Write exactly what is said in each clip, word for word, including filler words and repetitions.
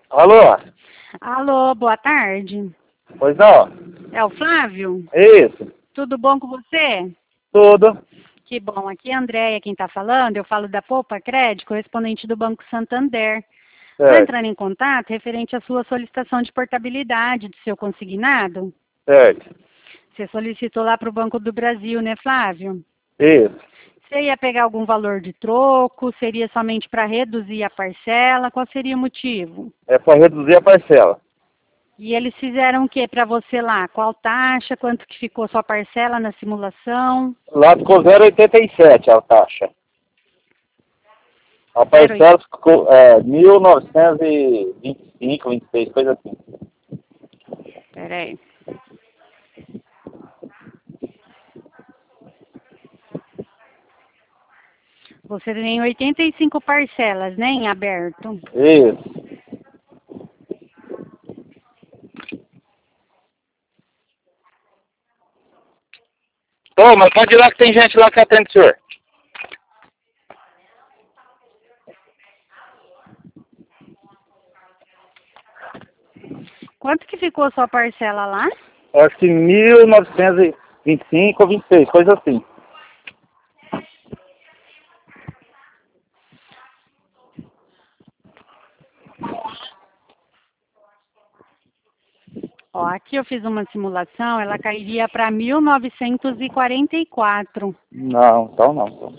Alô? Alô, boa tarde. Pois não? É o Flávio? Isso. Tudo bom com você? Tudo. Que bom. Aqui é a Andréia quem está falando. Eu falo da Poupa Crédito, correspondente do Banco Santander. Estou Certo. entrando em contato referente à sua solicitação de portabilidade do seu consignado. Certo. Você solicitou lá para o Banco do Brasil, né, Flávio? Isso. Você ia pegar algum valor de troco? Seria somente para reduzir a parcela? Qual seria o motivo? É para reduzir a parcela. E eles fizeram o que para você lá? Qual taxa? Quanto que ficou sua parcela na simulação? Lá ficou zero vírgula oitenta e sete a taxa. A Zero. parcela ficou é, mil novecentos e vinte e cinco, vinte e seis, coisa assim. Peraí. Você tem oitenta e cinco parcelas, né, em aberto. Isso. Ô, mas pode ir lá que tem gente lá que atende o senhor. Quanto que ficou sua parcela lá? Acho que mil novecentos e vinte e cinco ou vinte e seis, coisa assim. Ó, aqui eu fiz uma simulação, ela cairia para mil novecentos e quarenta e quatro. Não, então não. Então.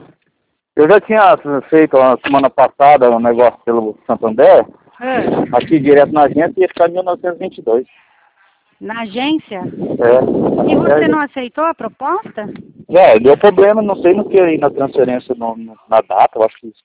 Eu já tinha feito a semana passada um negócio pelo Santander, Ah, aqui direto na agência, ia ficar mil novecentos e vinte e dois. na agência? É. E você não É, aceitou a proposta? é, deu problema, não sei no que aí na transferência no, no- na data, eu acho que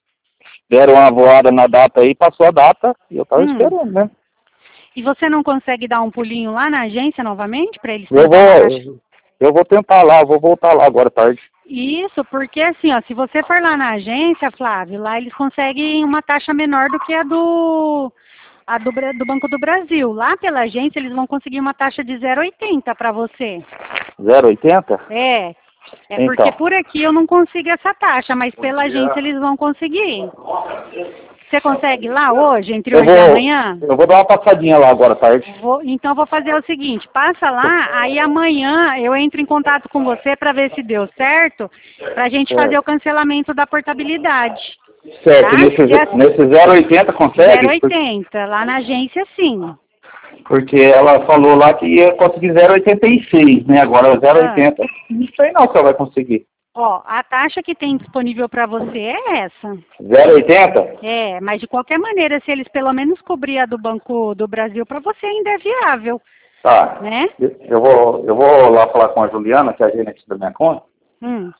deram uma voada na data aí, passou a data e eu tava Hum. esperando, né? E você não consegue dar um pulinho lá na agência novamente para eles Eu tentar uma taxa? vou, eu vou tentar lá, eu vou voltar lá agora à tarde. Isso, porque assim, ó, se você for lá na agência, Flávio, lá eles conseguem uma taxa menor do que a do a do, Bra- do Banco do Brasil. Lá pela agência eles vão conseguir uma taxa de zero vírgula oitenta para você. zero vírgula oitenta? É, é porque Então. por aqui eu não consigo essa taxa, mas pela agência eles vão conseguir. Você consegue ir lá hoje, entre Eu hoje e vou, amanhã? eu vou dar uma passadinha lá agora à tarde. Vou- então vou fazer o seguinte, passa lá, aí amanhã eu entro em contato com você para ver se deu certo, para a gente fazer o Certo. cancelamento da portabilidade, Certo, tá? nesse, E assim, nesse zero vírgula oitenta zero consegue? vírgula oitenta, lá na agência sim. Porque ela falou lá que ia conseguir zero vírgula oitenta e seis, né? Agora zero vírgula Ah, oitenta, não sei não se ela vai conseguir. ó, a taxa que tem disponível para você é essa. zero vírgula oitenta? É, mas de qualquer maneira, se eles pelo menos cobrir a do Banco do Brasil para você ainda é viável, Tá. né? Eu vou, eu vou lá falar com a Juliana, que é a gerente da minha conta, Hum.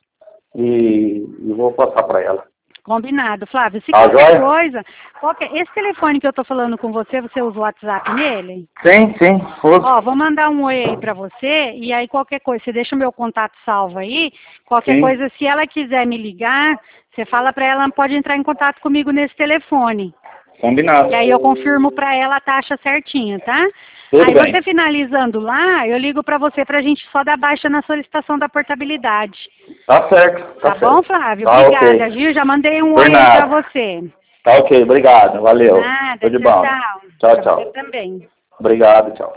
e, e vou passar para ela. Combinado, Flávio. Se Tá qualquer joia? coisa, qualquer, esse telefone que eu tô falando com você, você usa o WhatsApp nele? Sim, sim. Ó, Uso. vou mandar um oi aí pra você, e aí qualquer coisa, você deixa o meu contato salvo aí, qualquer Sim. coisa, se ela quiser me ligar, você fala pra ela, pode entrar em contato comigo nesse telefone. Combinado. E aí eu confirmo pra ela a taxa certinha, tá? Tudo Aí bem. você finalizando lá, eu ligo pra você pra gente só dar baixa na solicitação da portabilidade. Tá certo. Tá Tá bom, certo. Flávio? Tá Obrigada, ok. viu? Já mandei um Por oi aí pra nada. você. Tá ok. Obrigado. Valeu. Nada, Tudo de tchau, bom. tchau. Tchau, Pra você tchau. também. Obrigado. Tchau.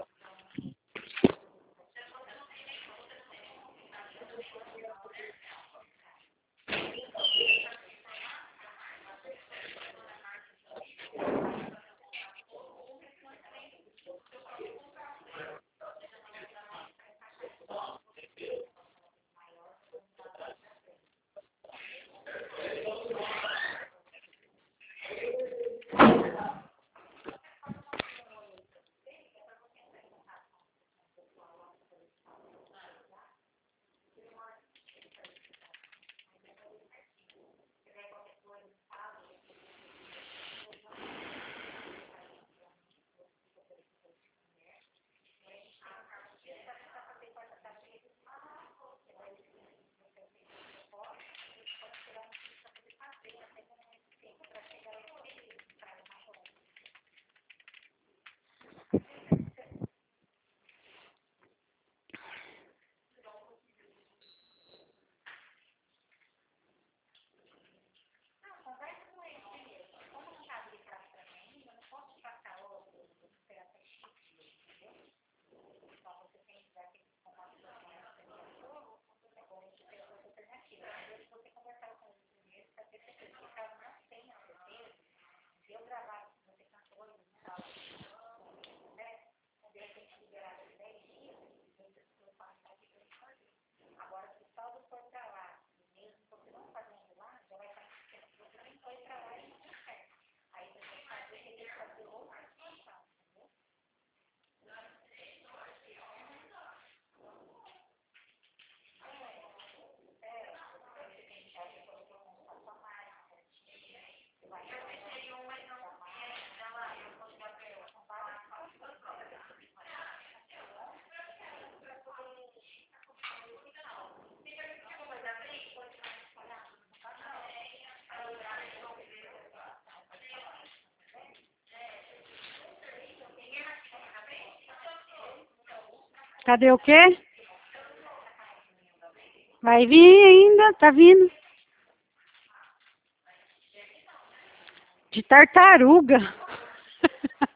Cadê o quê? Vai vir ainda, tá vindo. De tartaruga.